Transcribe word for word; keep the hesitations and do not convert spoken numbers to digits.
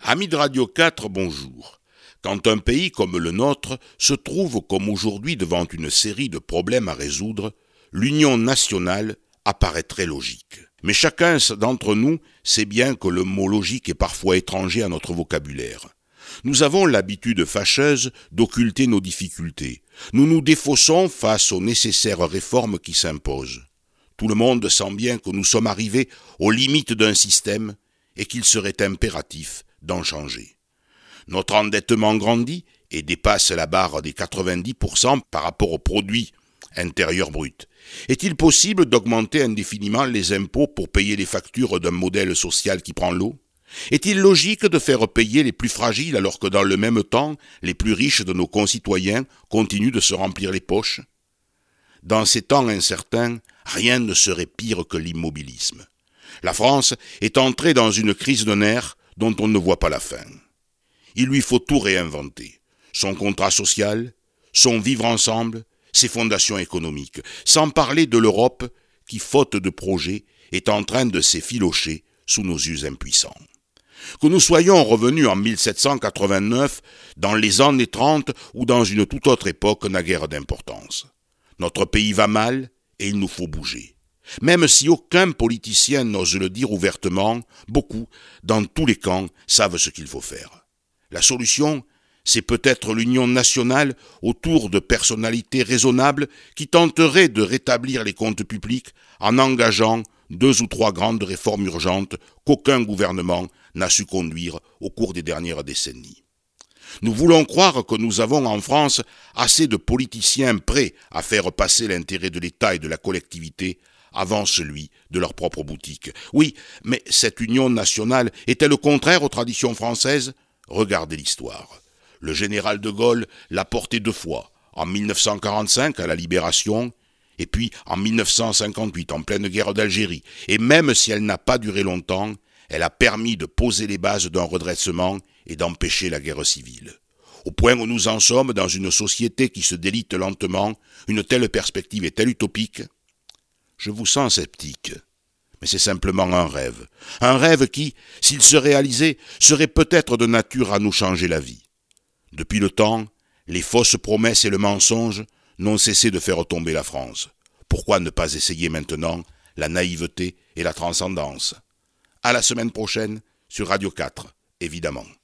Amis de Radio quatre, bonjour. Quand un pays comme le nôtre se trouve comme aujourd'hui devant une série de problèmes à résoudre, l'union nationale apparaîtrait logique. Mais chacun d'entre nous sait bien que le mot logique est parfois étranger à notre vocabulaire. Nous avons l'habitude fâcheuse d'occulter nos difficultés. Nous nous défaussons face aux nécessaires réformes qui s'imposent. Tout le monde sent bien que nous sommes arrivés aux limites d'un système et qu'il serait impératif d'en changer. Notre endettement grandit et dépasse la barre des quatre-vingt-dix pour cent par rapport au produit intérieur brut. Est-il possible d'augmenter indéfiniment les impôts pour payer les factures d'un modèle social qui prend l'eau ? Est-il logique de faire payer les plus fragiles alors que dans le même temps, les plus riches de nos concitoyens continuent de se remplir les poches ? Dans ces temps incertains, rien ne serait pire que l'immobilisme. La France est entrée dans une crise de nerfs dont on ne voit pas la fin. Il lui faut tout réinventer. Son contrat social, son vivre ensemble, ses fondations économiques, sans parler de l'Europe qui, faute de projet, est en train de s'effilocher sous nos yeux impuissants. Que nous soyons revenus en mille sept cent quatre-vingt-neuf, dans les années trente ou dans une toute autre époque n'a guère d'importance. Notre pays va mal et il nous faut bouger. Même si aucun politicien n'ose le dire ouvertement, beaucoup, dans tous les camps, savent ce qu'il faut faire. La solution, c'est peut-être l'union nationale autour de personnalités raisonnables qui tenteraient de rétablir les comptes publics en engageant deux ou trois grandes réformes urgentes qu'aucun gouvernement n'a su conduire au cours des dernières décennies. Nous voulons croire que nous avons en France assez de politiciens prêts à faire passer l'intérêt de l'État et de la collectivité avant celui de leur propre boutique. Oui, mais cette union nationale est-elle contraire aux traditions françaises ? Regardez l'histoire. Le général de Gaulle l'a portée deux fois, en mille neuf cent quarante-cinq à la Libération, et puis en mille neuf cent cinquante-huit en pleine guerre d'Algérie. Et même si elle n'a pas duré longtemps, elle a permis de poser les bases d'un redressement et d'empêcher la guerre civile. Au point où nous en sommes dans une société qui se délite lentement, une telle perspective est-elle utopique ? Je vous sens sceptique, mais c'est simplement un rêve. Un rêve qui, s'il se réalisait, serait peut-être de nature à nous changer la vie. Depuis le temps, les fausses promesses et le mensonge n'ont cessé de faire tomber la France. Pourquoi ne pas essayer maintenant la naïveté et la transcendance ? À la semaine prochaine sur Radio quatre, évidemment.